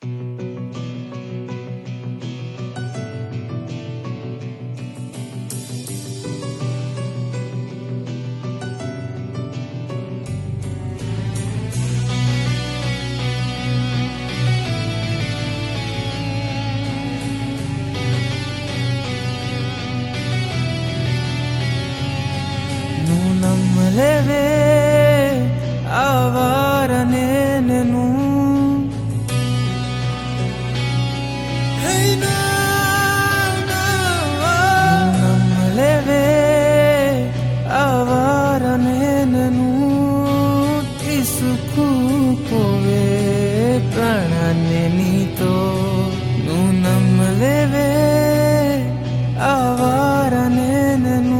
నువ్వు నమ్మలేవే ఆవారనే నేను నమ్మలేవే ఆవారనే నేను తీసుకుపోవే ప్రాణాన్ని నీతో నువ్వు నమ్మలేవే ఆవారనే నేను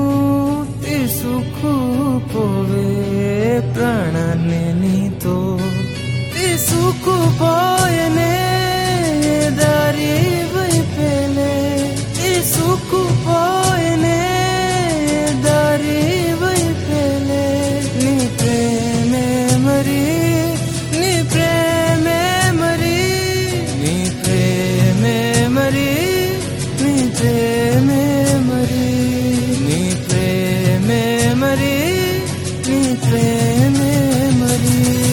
తీసుకుపోవే ప్రాణాన్ని నీతో తీసుకుపోయనే దారి వైపేలే తీసుకుపోయనే దారి వైపేలే నీ ప్రేమే మరి నీ ప్రేమే మరి నీ ప్రేమే మరి నీ ప్రేమే మరి నీ ప్రేమే మరి నీ ప్రేమే మరి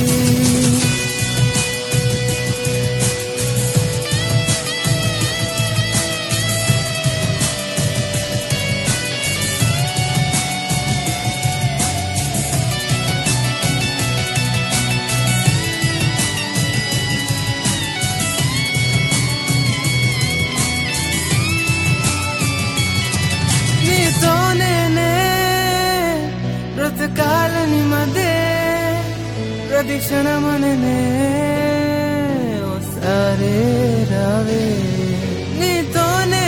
నీతోనే బ్రతకాలని మధ్య ప్రతి క్షణమనే ఓసారి రావే నీతోనే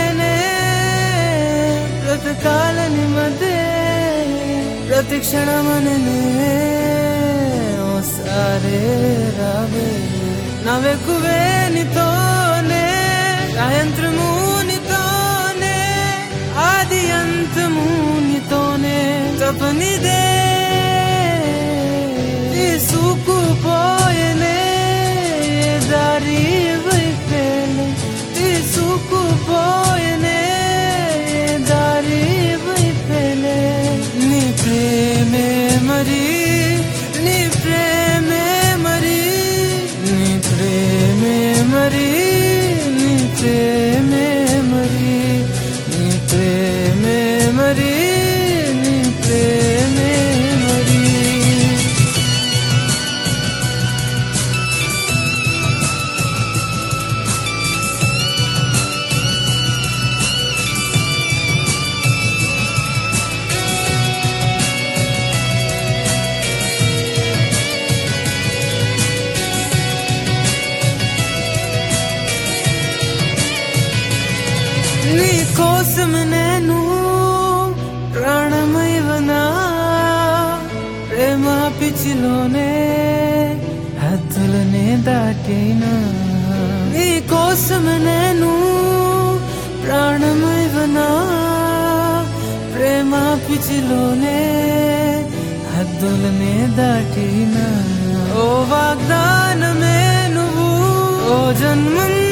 బ్రతకాలని మధ్య ప్రతి క్షణమనే ఓసారి రావే నవ్వెక్కువే నీతోనే సాయంత్రము నీతోనే ఆది అంతము నీతోనే తపనిదే తీసుకుపోయనే దారి వైపేలే తీసుకుపోయనే దారి వైపేలే నీ ప్రేమే మరి నీ ప్రేమే మరి నీ ప్రేమే మరి నీ ప్రేమే మరి నీ ప్రేమే మరి నీ ప్రేమే మరి నీ కోసం నేను ప్రాణమైవనా ప్రేమ పిచ్చిలోనే హద్దులనే దాటినా నీ కోసం నేను ప్రాణమైవనా ప్రేమ పిచ్చిలోనే హద్దులనే దాటినా ఓ వాగ్దానమే నువ్వు ఓ జన్మ